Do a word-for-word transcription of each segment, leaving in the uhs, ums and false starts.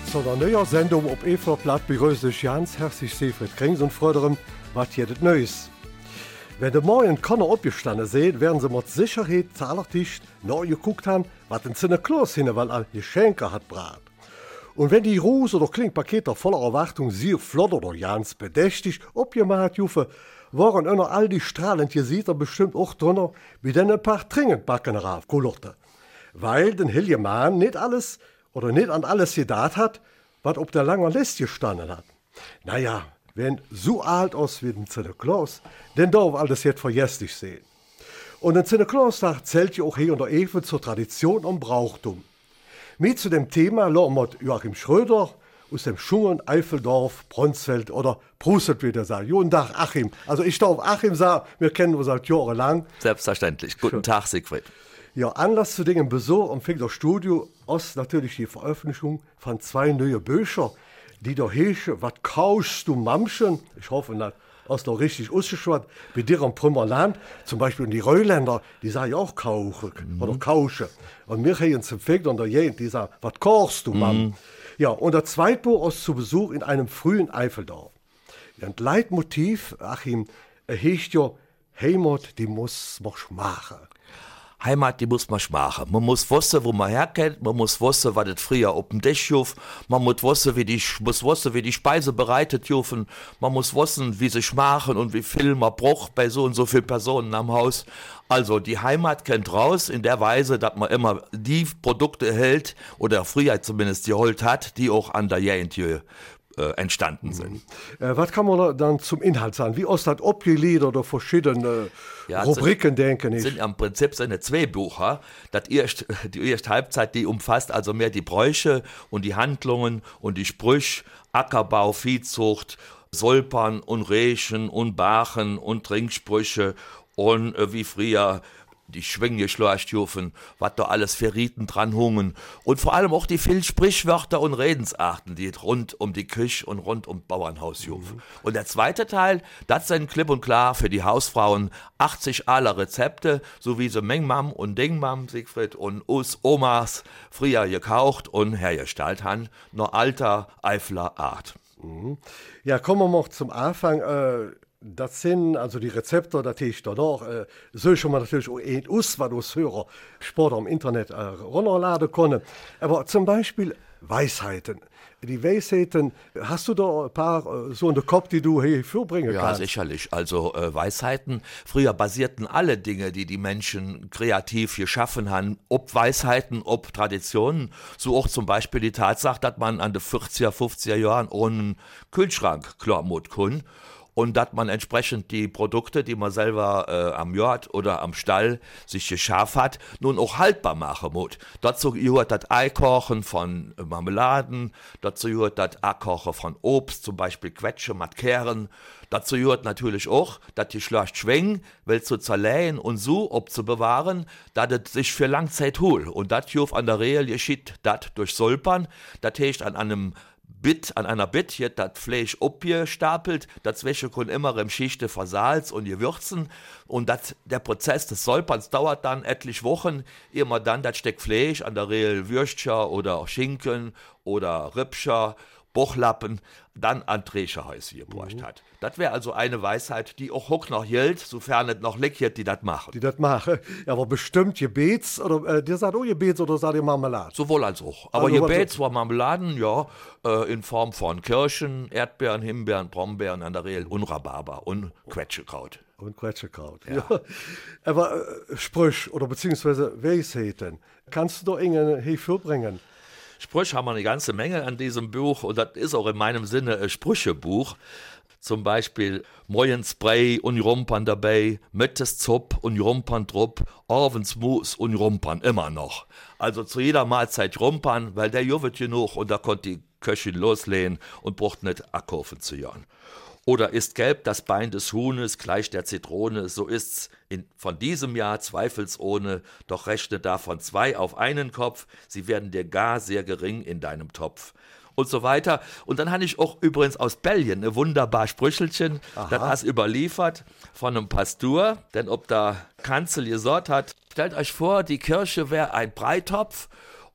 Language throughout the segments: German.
Zu einer neuen Sendung auf Everblatt begrüße ich ganz herzlich Siegfried Krings und freue mich, was hier das Neues. Wenn die morgen Kanner abgestanden sind, werden sie mit Sicherheit zahlertisch nachgeguckt haben, was in seine Klaus hin, weil er Geschenke hat brat. Und wenn die Rose oder Klingpaketer voller Erwartung sehr flott oder ganz bedächtig abgemacht jufe, waren unter all die strahlend Gesichter bestimmt auch drunter, wie denn ein paar Trinkbacken raufkullerte. Weil den Hiljemann nicht alles oder nicht an alles gedacht hat, was auf der langen Liste gestanden hat. Naja, wenn so alt aus wie den Sinterklaas, dann darf alles jetzt vergesslich sehen. Und den Sinterklaastag zählt ja auch hier und Ewe zur Tradition und Brauchtum. Mit zu dem Thema lassen wir Joachim Schröder aus dem Schungen, Eifeldorf, Bronsfeld oder Prustet, wie der sagt. Guten Tag, Achim. Also ich darf Achim sagen, wir kennen uns seit Jahren lang. Selbstverständlich. Guten Schön. Tag, Siegfried. Ja, Anlass zu dem Besuch am Finger Studio ist natürlich die Veröffentlichung von zwei neuen Büchern, die da heißen, was kaufst du Mamschen? Ich hoffe, das ist noch richtig ausgeschwart. Bei dir am Prümmerland, zum Beispiel die Rheinländer, die sagen ja auch kauchen mhm. oder kauschen. Und wir hier zum Finger und der Jent, die sagen, was kaufst du, Mam? Mhm. Ja, und der zweite Buch ist zu Besuch in einem frühen Eifeldorf. Ja, und Leitmotiv, Achim, heißt ja, Heimat, die muss man machen. Heimat, die muss man schmachen. Man muss wissen, wo man herkommt, man muss wissen, was das früher auf dem Tisch juf, man muss wissen, wie die, muss wissen, wie die Speise bereitet jufen, man muss wissen, wie sie schmachen und wie viel man braucht bei so und so vielen Personen am Haus. Also die Heimat kennt raus in der Weise, dass man immer die Produkte hält, oder früher zumindest geholt hat, die auch an der Jahre Äh, entstanden sind. Äh, was kann man da dann zum Inhalt sagen? Wie ist das abgegliedert oder verschiedene ja, Rubriken, sind, denke ich? sind im Prinzip seine zwei Bücher. Das erst, die erste Halbzeit, die umfasst also mehr die Bräuche und die Handlungen und die Sprüche, Ackerbau, Viehzucht, Solpern und Rechen und Bachen und Trinksprüche und äh, wie früher die Schwinge schlechtjufen, was da alles für Riten dran hungen. Und vor allem auch die vielen Sprichwörter und Redensarten, die rund um die Küche und rund um Bauernhaus jufen. Mhm. Und der zweite Teil, das sind klipp und klar für die Hausfrauen achtzig aller Rezepte, so wie sie Mengmam und Dingmam, Siegfried, und us Omas früher gekaucht und hergestellt haben, noch alter Eifler Art. Mhm. Ja, kommen wir noch zum Anfang. Äh Das sind also die Rezepte, das ist da noch. Äh, so schon mal natürlich auch ein aus, was uns Hörer Sport am Internet äh, runterladen können. Aber zum Beispiel Weisheiten. Die Weisheiten, hast du da ein paar äh, so in den Kopf, die du hier vorbringen ja, kannst? Ja, sicherlich. Also äh, Weisheiten, früher basierten alle Dinge, die die Menschen kreativ geschaffen haben, ob Weisheiten, ob Traditionen. So auch zum Beispiel die Tatsache, dass man an den vierziger, fünfziger Jahren ohne Kühlschrank klarmut kann. Und dass man entsprechend die Produkte, die man selber äh, am Jord oder am Stall sich geschafft hat, nun auch haltbar machen muss. Dazu gehört das Eikochen von Marmeladen, dazu gehört das Einkochen von Obst, zum Beispiel Quetsche mit Kehren. Dazu gehört natürlich auch, dass die schlecht schwingen, weil zu zerlegen und so abzubewahren, dass es sich für Langzeit holt. Und das hilft an der Regel geschieht das durch Solpern, das heißt an einem Bit, an einer Bit wird das Fleisch abgestapelt, dazwischen können immer im Schichte versalz und gewürzen und das, der Prozess des Solperns dauert dann etliche Wochen, immer dann das Stück Fleisch, an der Regel Würstchen oder Schinken oder Rippscher, Bochlappen, dann an Trägerhäuser gebracht mhm. hat. Das wäre also eine Weisheit, die auch hoch noch gilt, sofern es noch Leck die das machen. Die das machen. Ja, aber bestimmt Gebets, oder äh, dir sagt auch Gebets oder sagt ihr Marmelade? Sowohl als auch. Aber also, Gebets war Marmeladen, ja, äh, in Form von Kirschen, Erdbeeren, Himbeeren, Brombeeren, an der Regel und Rhabarber und Quetschekraut. Und Quetschekraut, ja. ja. Aber äh, Sprüche oder beziehungsweise Weisheiten, kannst du da irgendeine hervorbringen? Sprüche haben wir eine ganze Menge an diesem Buch und das ist auch in meinem Sinne ein Sprüchebuch. Zum Beispiel Moin Spray und Rumpern dabei, Mittes Zupp und Rumpern drupp, Orvens Mus und Rumpern immer noch. Also zu jeder Mahlzeit Rumpern, weil der Jovet genug und da konnte die Köchin loslehnen und braucht nicht abkaufen zu jahren. Oder ist gelb das Bein des Huhnes gleich der Zitrone, so ist's in, von diesem Jahr zweifelsohne, doch rechne davon zwei auf einen Kopf, sie werden dir gar sehr gering in deinem Topf. Und so weiter. Und dann habe ich auch übrigens aus Belgien ein wunderbar Sprüchelchen, das hast überliefert von einem Pastor, denn ob da Kanzel gesagt hat, stellt euch vor, die Kirche wäre ein Breitopf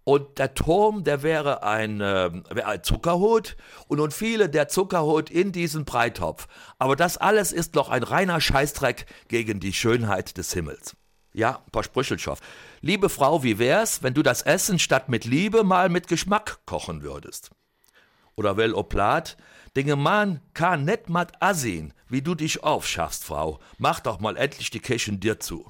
Und der Turm, der wäre ein, äh, wäre ein Zuckerhut und nun fiele der Zuckerhut in diesen Breitopf. Aber das alles ist noch ein reiner Scheißdreck gegen die Schönheit des Himmels. Ja, ein paar Sprüchelschoff. Liebe Frau, wie wär's, wenn du das Essen statt mit Liebe mal mit Geschmack kochen würdest? Oder well Oplat, Dinge Mann kann net mat asehen, wie du dich aufschaffst, Frau. Mach doch mal endlich die Kirchen dir zu.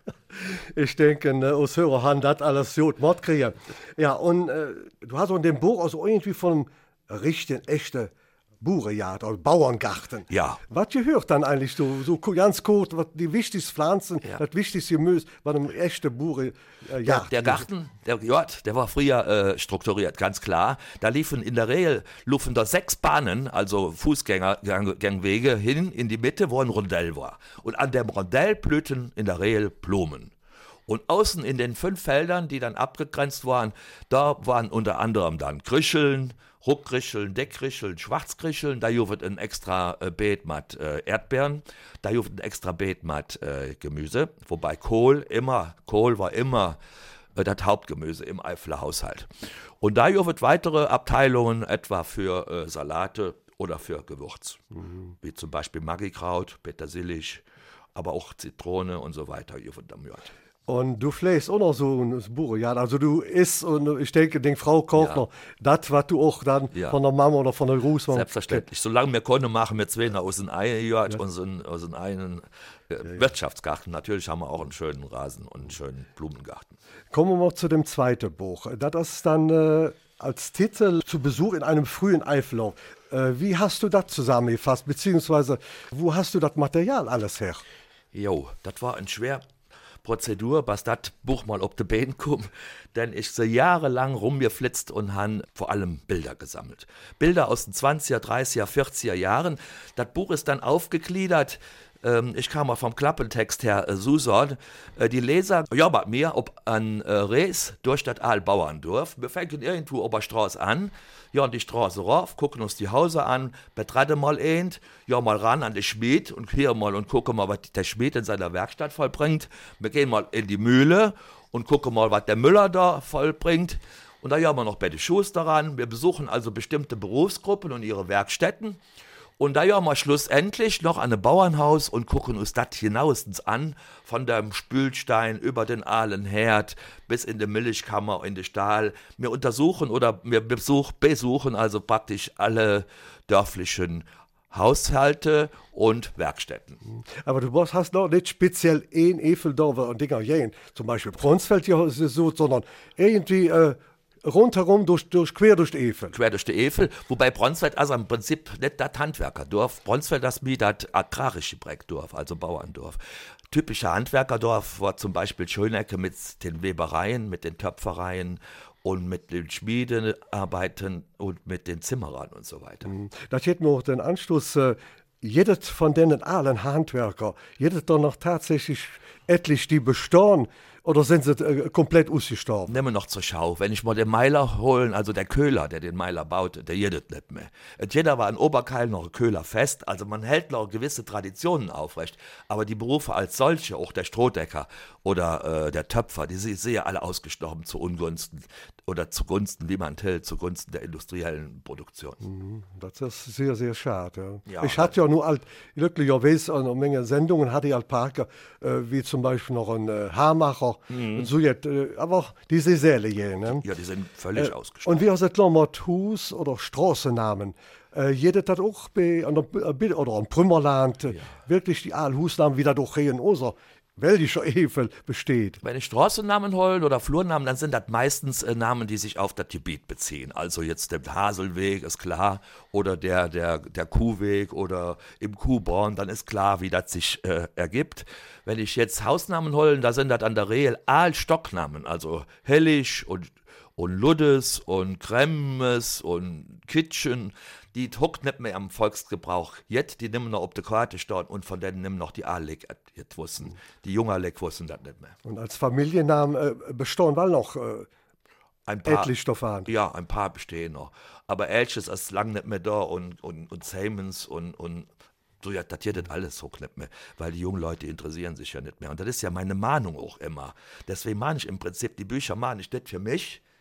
Ich denke, ne, aus höherer Hand hat alles gut Mord kriegen. Ja, und äh, du hast auch in dem Buch also irgendwie von einem richtigen, echten Bauernjagd oder Bauerngarten. Ja. Was gehört dann eigentlich so, so ganz kurz, was die wichtigsten Pflanzen, Ja. das wichtigste Gemüse, was einem echten Bauernjagd. Der, der Garten, der, ja, der war früher äh, strukturiert, ganz klar. Da liefen in der Regel liefen da sechs Bahnen, also Fußgängerwege, hin in die Mitte, wo ein Rondell war. Und an dem Rondell blühten in der Regel Blumen. Und außen in den fünf Feldern, die dann abgegrenzt waren, da waren unter anderem dann Grischeln, Ruckgrischeln, Deckgrischeln, Schwarzgrischeln, da juvet ein extra äh, Beet mit äh, Erdbeeren, da juvet ein extra Beet mit äh, Gemüse, wobei Kohl immer, Kohl war immer äh, das Hauptgemüse im Eifeler Haushalt. Und da juvet weitere Abteilungen, etwa für äh, Salate oder für Gewürz, mhm. wie zum Beispiel Magikraut, Petersilie, aber auch Zitrone und so weiter, juvet am Jord. Und du pflegst auch noch so ein Bauernjagd. Also du isst und ich denke, die Frau kocht Ja. noch das, was du auch dann Ja. von der Mama oder von der Großmama. Selbstverständlich. Solange wir können, machen wir zwei aus dem einen Jahr, aus dem, aus dem einen äh, Wirtschaftsgarten. Natürlich haben wir auch einen schönen Rasen und einen schönen Blumengarten. Kommen wir mal zu dem zweiten Buch. Das ist dann äh, als Titel zu Besuch in einem frühen Eifellauf. Äh, wie hast du das zusammengefasst, beziehungsweise wo hast du das Material alles her? Jo, das war ein schwer Prozedur, bis das Buch mal auf die Beine kam, denn ich so jahrelang rumgeflitzt und han vor allem Bilder gesammelt. Bilder aus den zwanziger, dreißiger, vierziger Jahren. Das Buch ist dann aufgegliedert. Ähm, ich kam mal vom Klappentext her, äh, Susan. Äh, die Leser, ja, bei mir, ob an äh, Rees durch das Aalbauerndorf. Wir fangen irgendwo auf der Straße an. Ja, an die Straße rauf, gucken uns die Häuser an, betreten mal ein, ja, mal ran an den Schmied und hier mal und gucken mal, was der Schmied in seiner Werkstatt vollbringt. Wir gehen mal in die Mühle und gucken mal, was der Müller da vollbringt. Und da haben wir noch bei den Schuster ran. Wir besuchen also bestimmte Berufsgruppen und ihre Werkstätten. Und da ja mal schlussendlich noch an ein Bauernhaus und gucken uns das genauestens an, von dem Spülstein über den Ahlenherd bis in die Milchkammer, in den Stahl. Wir untersuchen oder wir besuch, besuchen also praktisch alle dörflichen Haushalte und Werkstätten. Aber du hast noch nicht speziell ein Efeldorfer und Dinger jähen, zum Beispiel Bronsfeld ja so, sondern irgendwie äh, rundherum durch, durch, quer durch die Eifel. Quer durch die Eifel, wobei Bronsfeld also im Prinzip nicht das Handwerkerdorf. Bronsfeld das wie das agrarische Breckdorf, also Bauerndorf. Typischer Handwerkerdorf war zum Beispiel Schönecke mit den Webereien, mit den Töpfereien und mit den Schmiedearbeiten und mit den Zimmerern und so weiter. Das hätte mir auch den Anschluss, äh, jedes von denen allen Handwerker, jedes doch noch tatsächlich etlich die bestehen, oder sind sie äh, komplett ausgestorben? Nehmen wir noch zur Schau. Wenn ich mal den Meiler holen, also der Köhler, der den Meiler baute, der jedet nicht mehr. Et jeder war in Oberkeil noch ein Köhler fest, also man hält noch gewisse Traditionen aufrecht. Aber die Berufe als solche, auch der Strohdecker oder äh, der Töpfer, die sind sehr alle ausgestorben zu Ungunsten oder zugunsten, wie man hält, zugunsten der industriellen Produktion. Das ist sehr, sehr schade. Ja. Ja, ich hatte ja nur alt, glücklicherweise eine Menge Sendungen hatte ich als Parker, äh, wie zum Beispiel noch ein äh, Haarmacher. Mhm. So jetzt, äh, aber diese Säle hier. Ne? Ja, die sind völlig äh, ausgestorben. Und wie heißt das mit Hus- oder Straßennamen? Äh, jeder hat auch bei, an der, oder am Prümmerland äh, ja. wirklich die Aalhusnamen wieder durch hier in unser welcher Eifel besteht. Wenn ich Straßennamen holen oder Flurnamen, dann sind das meistens äh, Namen, die sich auf das Gebiet beziehen. Also jetzt der Haselweg ist klar oder der, der, der Kuhweg oder im Kuhborn, dann ist klar, wie das sich äh, ergibt. Wenn ich jetzt Hausnamen holen, da sind das an der Regel Aalstocknamen, also Hellisch und und Luddes und Kremmes und Kitchen, die huckt nicht mehr am Volksgebrauch. Jetzt, die nehmen noch auf der Karte stehen und von denen nehmen noch die Aalek jetzt wussten. Die Jungerlek wussten das nicht mehr. Und als Familiennamen äh, bestehen weil noch äh, ein paar, etlich Stoffan. Ja, ein paar bestehen noch. Aber Elches ist lang nicht mehr da und, und, und Siemens und, und so, ja, das hier das alles so nicht mehr, weil die jungen Leute interessieren sich ja nicht mehr. Und das ist ja meine Mahnung auch immer. Deswegen mahne ich im Prinzip, die Bücher mahne ich nicht für mich,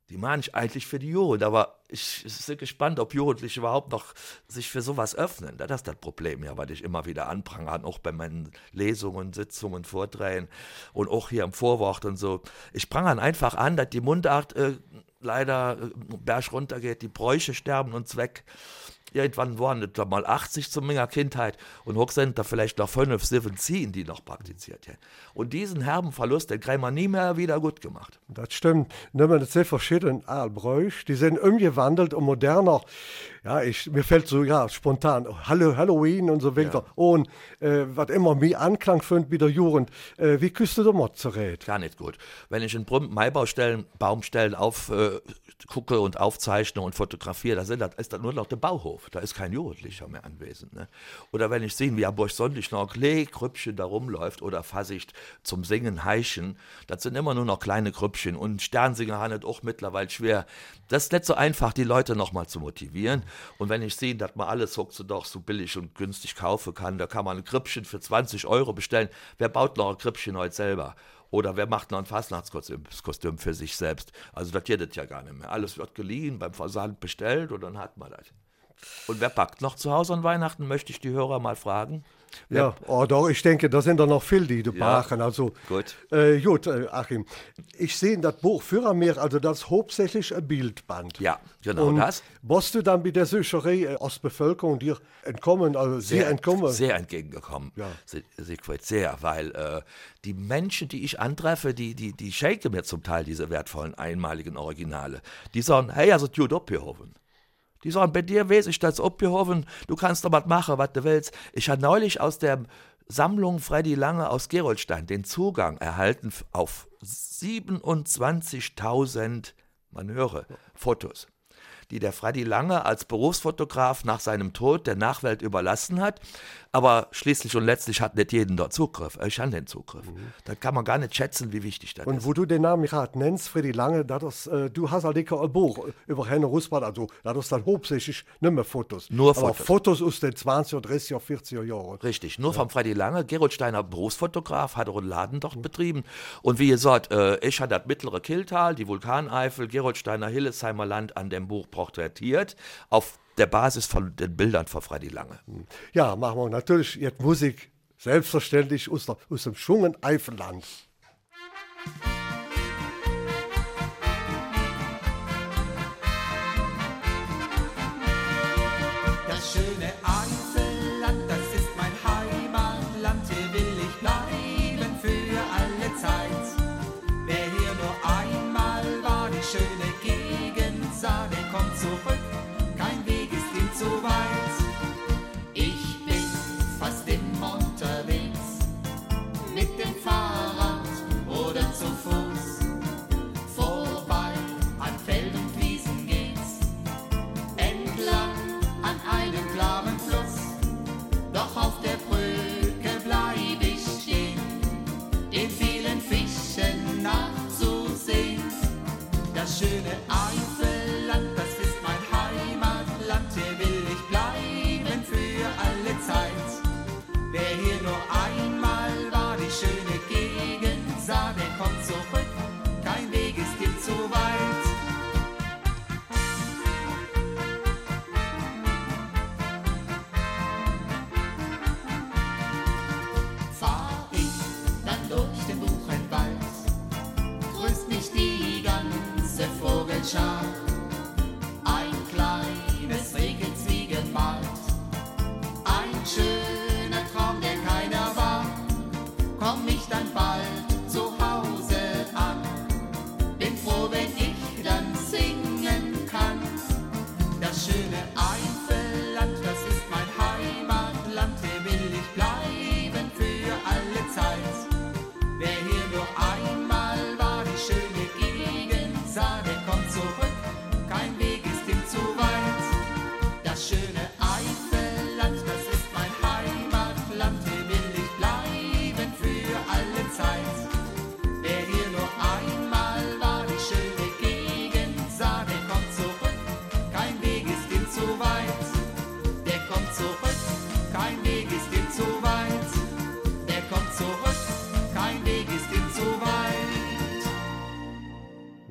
Die mache ich eigentlich für die Jugend, aber ich, ich bin gespannt, ob Jugendliche überhaupt noch sich für sowas öffnen. Das ist das Problem, ja, was ich immer wieder anprangere, auch bei meinen Lesungen, Sitzungen, Vorträgen und auch hier im Vorwort und so. Ich prangere einfach an, dass die Mundart äh, leider äh, berg runtergeht, die Bräuche sterben uns weg. Irgendwann waren es da mal achtzig zu meiner Kindheit und hoch sind da vielleicht noch fünf, sieben, zehn, die noch praktiziert haben. Und diesen herben Verlust, den kriegen wir nie mehr wieder gut gemacht. Das stimmt. Nehmen wir sehr verschiedene Bräuche, die sind umgewandelt und moderner. Ja, ich, mir fällt so, ja, spontan, Hallo, Halloween und so weiter. Ja. Und äh, was immer mehr Anklang findet mit der Jugend. Äh, wie küsst du da mal zurecht? Gar nicht gut. Wenn ich in Brüm Maibaustellen, Baumstellen auf äh, gucke und aufzeichne und fotografiere, da sind das, ist das nur noch der Bauhof. Da ist kein Jugendlicher mehr anwesend. Ne? Oder wenn ich sehe, wie am Burgsonntag noch ein kleines Krüppchen da rumläuft oder Fassicht zum Singen heischen, das sind immer nur noch kleine Krüppchen. Und Sternsinger haben es auch mittlerweile schwer. Das ist nicht so einfach, die Leute nochmal zu motivieren. Und wenn ich sehe, dass man alles so doch so billig und günstig kaufen kann, da kann man ein Krüppchen für zwanzig Euro bestellen. Wer baut noch ein Krüppchen heute selber? Oder wer macht noch ein Fastnachtskostüm für sich selbst? Also das geht ja gar nicht mehr. Alles wird geliehen, beim Versand bestellt und dann hat man das. Und wer packt noch zu Hause an Weihnachten, möchte ich die Hörer mal fragen. Ja, oh, doch, ich denke, da sind da noch viele, die da ja, machen. Also, gut. Äh, gut, äh, Achim, ich sehe das Buch Führermeer, also das ist hauptsächlich ein Bildband. Ja, genau und das. Warst du dann mit der Sücherei äh, aus der Bevölkerung dir entkommen, also sehr, sehr entkommen? Sehr entgegengekommen, ja. Siegfried, sehr, weil äh, die Menschen, die ich antreffe, die, die, die schenken mir zum Teil diese wertvollen, einmaligen Originale. Die sagen, hey, also gut abgehoben. Die sagen, bei dir weiß ich das abgehoben, du kannst doch was machen, was du willst. Ich habe neulich aus der Sammlung Freddy Lange aus Gerolstein den Zugang erhalten auf siebenundzwanzigtausend, man höre, Fotos, die der Freddy Lange als Berufsfotograf nach seinem Tod der Nachwelt überlassen hat. Aber schließlich und letztlich hat nicht jeden dort Zugriff. Ich habe den Zugriff. Mhm. Da kann man gar nicht schätzen, wie wichtig das und ist. Und wo du den Namen gerade nennst, Freddy Lange, das, äh, du hast halt ein Buch über Henne Russbad, also das ist dann hauptsächlich nicht mehr Fotos. Nur Aber Fotos. Fotos aus den zwanziger, dreißiger, vierziger Jahren. Richtig, nur ja. vom Freddy Lange. Gerolsteiner Berufsfotograf, hat auch einen Laden dort mhm. betrieben. Und wie gesagt, äh, ich hatte das mittlere Killtal, die Vulkaneifel, Gerolsteiner Hillesheimer Land an dem Buch porträtiert. Auf der Basis von den Bildern von Freddy Lange. Ja, machen wir natürlich jetzt Musik, selbstverständlich aus, der, aus dem schönen Eifelland. Das schöne Eifelland, das ist mein Heimatland, hier will ich bleiben für alle Zeit. Wer hier nur einmal war, die schöne Gegend sah, der kommt zurück. So weit. Ich bin fast immer unterwegs, mit dem Fahrrad oder zu Fuß. Vorbei an Feld und Wiesen geht's, entlang an einem klaren Fluss.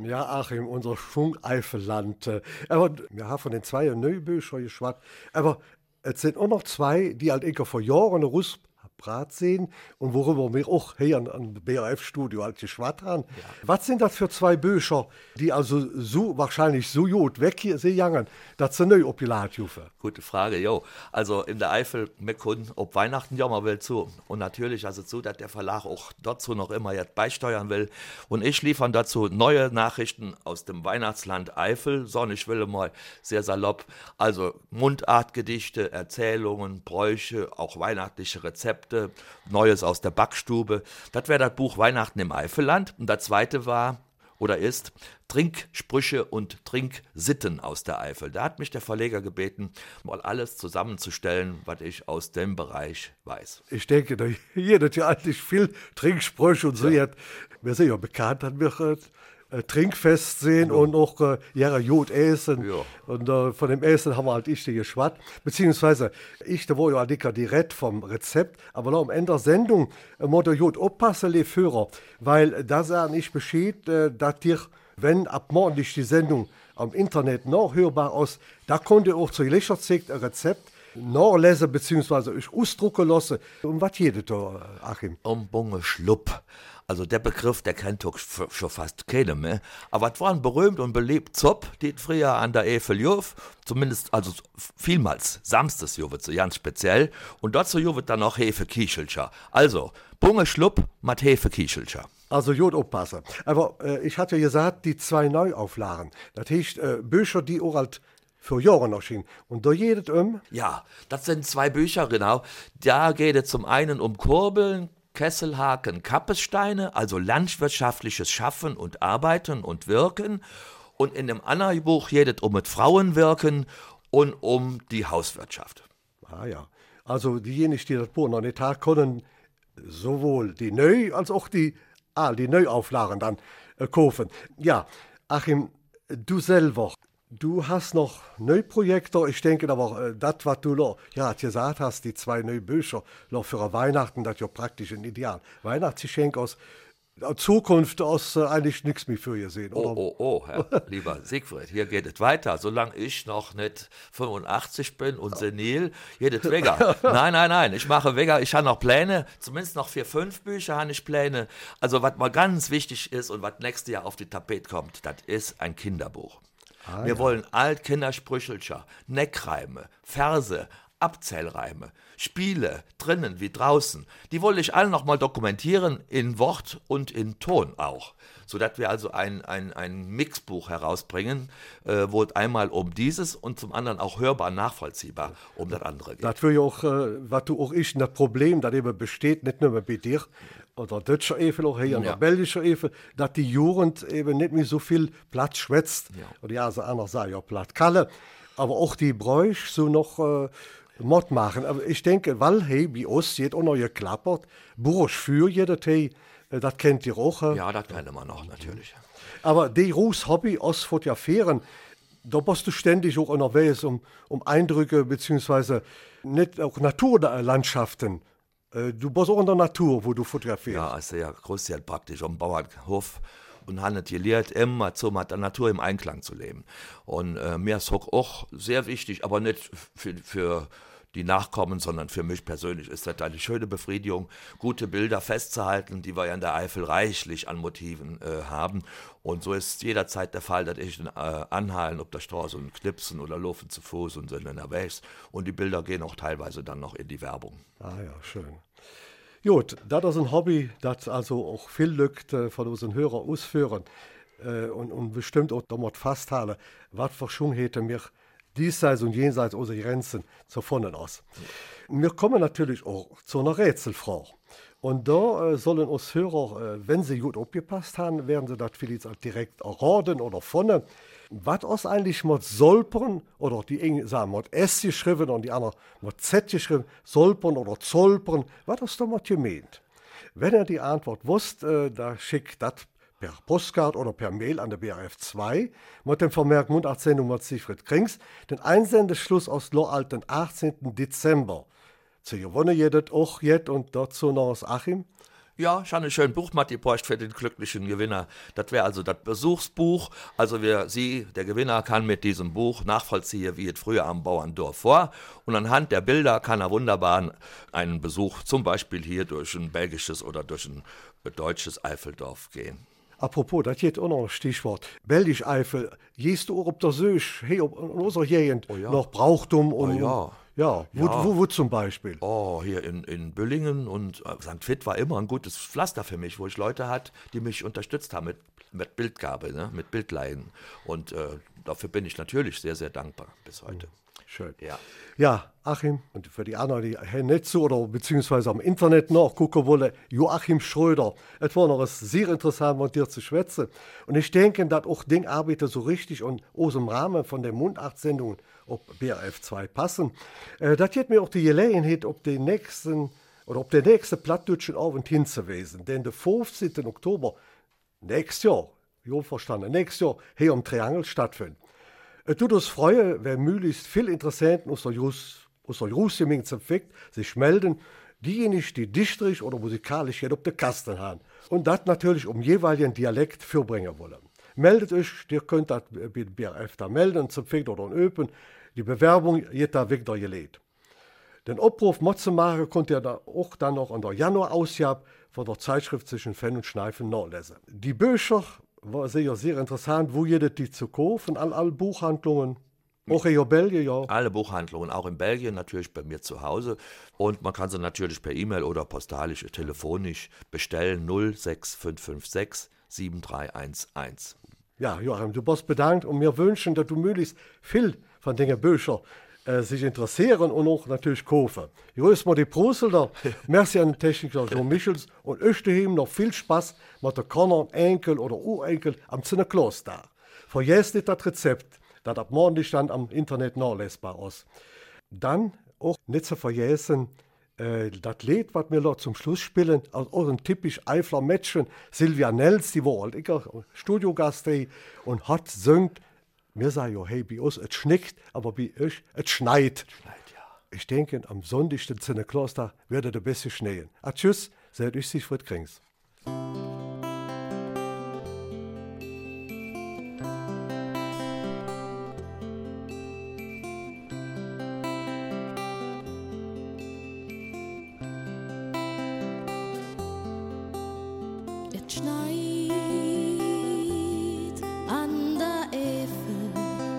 Ja, Achim, unser Schwung-Eifelland. Äh, Aber wir haben von den zwei Neubüchern geschwatzt. Aber es sind auch noch zwei, die halt ich vor Jahren eine Russ Brat sehen und worüber wir auch hier am B R F-Studio halt geschwatzt haben. Ja. Was sind das für zwei Bücher, die also so wahrscheinlich so gut weg hier sind, dass sie neu abgeladen haben? Gute Frage, jo. Also in der Eifel, wir können ob Weihnachten ja mal will zu. Und natürlich also so, dass der Verlag auch dazu noch immer jetzt beisteuern will. Und ich liefere dazu neue Nachrichten aus dem Weihnachtsland Eifel. So, ich will mal sehr salopp. Also Mundartgedichte, Erzählungen, Bräuche, auch weihnachtliche Rezepte. Neues aus der Backstube. Das wäre das Buch Weihnachten im Eifelland. Und das zweite war oder ist Trinksprüche und Trinksitten aus der Eifel. Da hat mich der Verleger gebeten, mal alles zusammenzustellen, was ich aus dem Bereich weiß. Ich denke, da jeder ja eigentlich viel Trinksprüche und so. Ja. Wir sind ja bekannt, dass wir äh, Trinkfest sehen ja. und auch äh, ja, Jod essen. Ja. Und äh, von dem Essen haben wir halt ich die geschwatzt. Beziehungsweise ich, da war ja dicker direkt vom Rezept, aber noch am Ende der Sendung äh, muss der Jod aufpassen, die Führer, weil da sagen ich Bescheid, äh, dass dir, wenn ab morgen die Sendung am Internet nachhörbar ist, da konnte auch zu jeder Zeit ein Rezept nachlesen beziehungsweise ich ausdrucken lassen. Um was geht es da, Achim? Um Bunge Schlupp. Also der Begriff, der kennt doch schon fast keiner mehr. Aber es war ein berühmt und beliebt Zopp, die früher an der Eifel Juf, zumindest, also vielmals, samstags Juve, so ganz speziell. Und dazu Juve dann noch Hefe-Kischelcher. Also, Bunge Schlupp mit Hefe-Kischelcher. Also gut aufpassen. Aber äh, ich hatte ja gesagt, die zwei Neuauflagen. Das heißt, äh, Bücher, die auch halt für Jahre erschienen. Und da geht es um? Ja, das sind zwei Bücher, genau. Da geht es zum einen um Kurbeln, Kesselhaken, Kappessteine, also landwirtschaftliches Schaffen und Arbeiten und Wirken. Und in dem anderen Buch geht es um das Frauenwirken und um die Hauswirtschaft. Ah ja, also diejenigen, die das Buch noch nicht haben, können sowohl die Neu- als auch die, ah, die Neuauflagen dann äh, kaufen. Ja, Achim, du selber, du hast noch neue Projekte. Ich denke aber, äh, das, was du noch, ja, gesagt hast, die zwei neuen Bücher noch für Weihnachten, das ist ja praktisch ein Ideal. Weihnachtsgeschenk aus äh, Zukunft aus äh, eigentlich nichts mehr für ihr sehen, oder? Oh, oh, oh, Herr, lieber Siegfried, hier geht es weiter. Solange ich noch nicht fünfundachtzig bin und senil, geht es Wegger. Nein, nein, nein, ich mache Wegger. Ich habe noch Pläne, zumindest noch vier, fünf Bücher habe ich Pläne. Also, was mal ganz wichtig ist und was nächstes Jahr auf die Tapete kommt, das ist ein Kinderbuch. Ah, Wir ja. wollen Altkindersprüchelcher, Neckreime, Verse, Abzählreime, Spiele, drinnen wie draußen. Die wollte ich alle nochmal dokumentieren, in Wort und in Ton auch. Sodass wir also ein, ein, ein Mixbuch herausbringen, äh, wo es einmal um dieses und zum anderen auch hörbar nachvollziehbar um das andere geht. Das will ja auch, äh, was du auch ich, das Problem, das eben besteht, nicht nur bei dir, oder deutscher Eifel, auch hier in ja. der belgischen Eifel, dass die Jugend eben nicht mehr so viel Platz schwätzt. Ja. Oder ja, so anders sagen, ja, Platt Kalle. Aber auch die Bräuche so noch äh, Mord machen. Aber ich denke, weil hey, bei uns jetzt auch noch geklappert, Bursch für jeder Tee, äh, das kennt ihr auch. Äh. Ja, das kennen wir noch, natürlich. Aber die große Hobby aus Fotografieren, da bist du ständig auch unterwegs, um, um Eindrücke, beziehungsweise nicht auch Naturlandschaften. Du bist auch in der Natur, wo du fotografierst. Ja, also ja, groß praktisch am Bauernhof und haben es gelehrt, immer so mit der Natur im Einklang zu leben. Und äh, mir ist auch sehr wichtig, aber nicht für, für die Nachkommen, sondern für mich persönlich ist das eine schöne Befriedigung, gute Bilder festzuhalten, die wir ja in der Eifel reichlich an Motiven äh, haben. Und so ist jederzeit der Fall, dass ich äh, anhalten, ob der Straße und knipsen oder laufen zu Fuß und sind unterwegs. Und die Bilder gehen auch teilweise dann noch in die Werbung. Ah ja, schön. Gut, das ist ein Hobby, das also auch viel Lückt äh, von unseren Hörern ausführen äh, und, und bestimmt auch damit festhalten, was für schon hätte mir diesseits und jenseits unserer Grenzen zu finden aus. Wir kommen natürlich auch zu einer Rätselfrage. Und da äh, sollen uns Hörer, äh, wenn sie gut aufgepasst haben, werden sie das vielleicht direkt erraten oder finden. Was ist eigentlich mit Solpern, oder die einen sagen mit S geschrieben und die anderen mit Z geschrieben, Solpern oder Zolpern, was ist damit gemeint? Wenn ihr die Antwort wusst, äh, da schickt das per Postkarte oder per Mail an der B R F zwei mit dem Vermerk Mundartsendung mit Siegfried Krings, den Einsendeschluss aus Loal den achtzehnten Dezember. Zu gewonnen jedet auch jetzt und dazu noch aus Achim. Ja, ich habe ein schönes Buch mitgebracht für den glücklichen Gewinner. Das wäre also das Besuchsbuch. Also wer Sie, der Gewinner, kann mit diesem Buch nachvollziehen, wie es früher am Bauerndorf war. Und anhand der Bilder kann er wunderbar einen Besuch zum Beispiel hier durch ein belgisches oder durch ein deutsches Eifeldorf gehen. Apropos, das geht auch noch ein Stichwort. Belgisch Eifel, gehst du auch auf der Sösch, hey, in unserer Gegend, Oh ja. noch Brauchtum und... Oh ja. Ja, wo, Ja. Wo, wo zum Beispiel? Oh, hier in, in Büllingen und äh, Sankt Vith war immer ein gutes Pflaster für mich, wo ich Leute hatte, die mich unterstützt haben mit, mit Bildgabe, ne? Mit Bildleihen. Und äh, dafür bin ich natürlich sehr, sehr dankbar bis heute. Schön. Ja. Ja, Achim, und für die anderen, die hey, nicht so oder beziehungsweise am Internet noch gucken wollen, Joachim Schröder. Es war noch sehr interessant, mit dir zu schwätzen. Und ich denke, dass auch den Arbeiter so richtig und aus dem Rahmen von der Mundartsendung auf B R F zwei passen. Äh, das geht mir auch die Gelegenheit, ob den nächsten oder ob der nächste plattdeutschen Abend hinzuweisen. Denn der fünfzehnten Oktober, nächstes Jahr, jo verstanden, nächstes Jahr hier am Triangel stattfindet. Es tut uns freuen, wenn möglichst viele Interessenten aus der Jus, aus der Jusgeming zum Fick sich melden, diejenigen, die dichterisch oder musikalisch jetzt auf der Kasten haben. Und das natürlich um jeweiligen Dialekt fürbringen wollen. Meldet euch, ihr könnt das bei B R F da melden, zum Fick oder in Öpen. Die Bewerbung wird da wieder gelegt. Den Abruf zu machen, könnt ihr da auch dann noch an der Januar-Ausgabe von der Zeitschrift zwischen Fenn und Schneifen nachlesen. Die Bücher war sehr, sehr interessant, wo ihr die zu kaufen, an allen Buchhandlungen, auch in Belgien, ja. Alle Buchhandlungen, auch in Belgien, natürlich bei mir zu Hause. Und man kann sie natürlich per E-Mail oder postalisch, telefonisch bestellen. null sechs fünf fünf sechs sieben drei eins eins. Ja, Joachim, du bist bedankt und wir wünschen, dass du möglichst viel von den Büchern äh, sich interessieren und auch natürlich kaufen. Grüß mal die Brüsseler, merci an den Techniker Joe Michels und euch daheim noch viel Spaß mit der Kinder, Enkel oder Urenkel am Zinnerkloster. Vergesst nicht das Rezept, das ab morgen dann am Internet nachlesbar ist. Dann auch nicht zu vergessen, äh, das Lied, was wir noch zum Schluss spielen, aus eurem typisch Eifler Mädchen, Silvia Nels, die war halt immer Studiogast und hat singt. Wir sagen ja, hey, bei uns, es schnickt, aber bei euch, es schneit. Schneit, ja. Ich denke, am Sonntag, den Zinnerkloster, wird es ein bisschen schneien. Ah, tschüss, seid euch Siegfried Krings. Es schneit an der Eifel.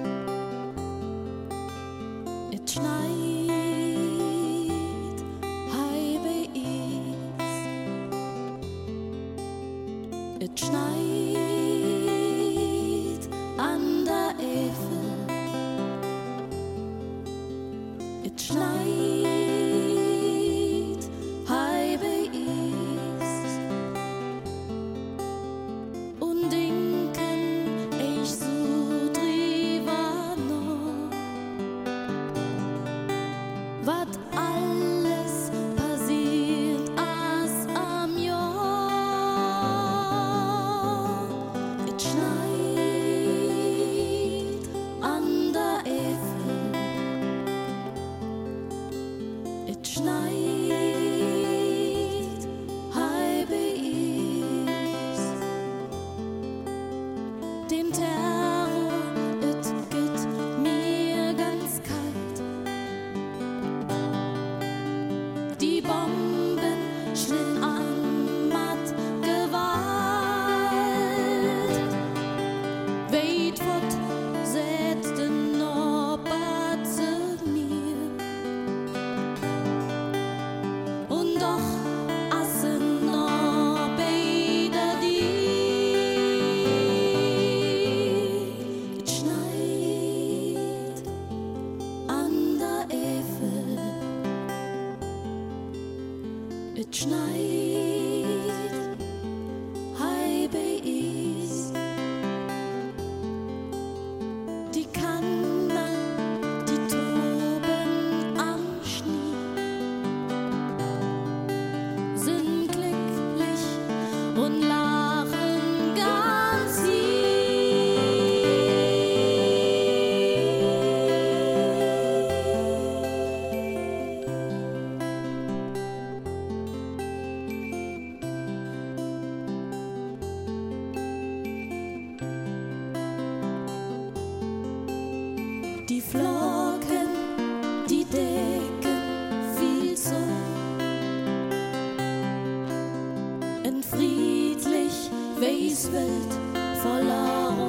Es schneit hei bei uns. Es schneit an der Eifel. Es schneit hei bei uns. Und denken ich so drüber noch, was alles passiert als am Jahr. dies Welt voller